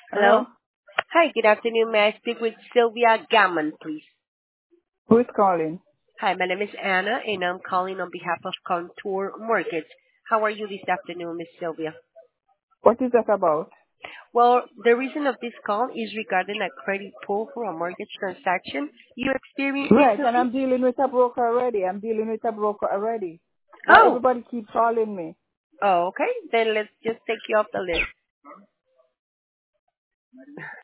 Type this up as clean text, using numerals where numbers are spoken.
Hello? Hello? Hi, good afternoon. May I speak with Sylvia Gammon, please? Who is calling? Hi, my name is Anna, and I'm calling on behalf of Contour Mortgage. How are you this afternoon, Miss Sylvia? What is that about? Well, the reason of this call is regarding a credit pull for a mortgage transaction you experienced Right, and recently. I'm dealing with a broker already. I'm dealing with a broker already. But Oh, everybody keeps calling me. oh, okay. Then let's just take you off the list.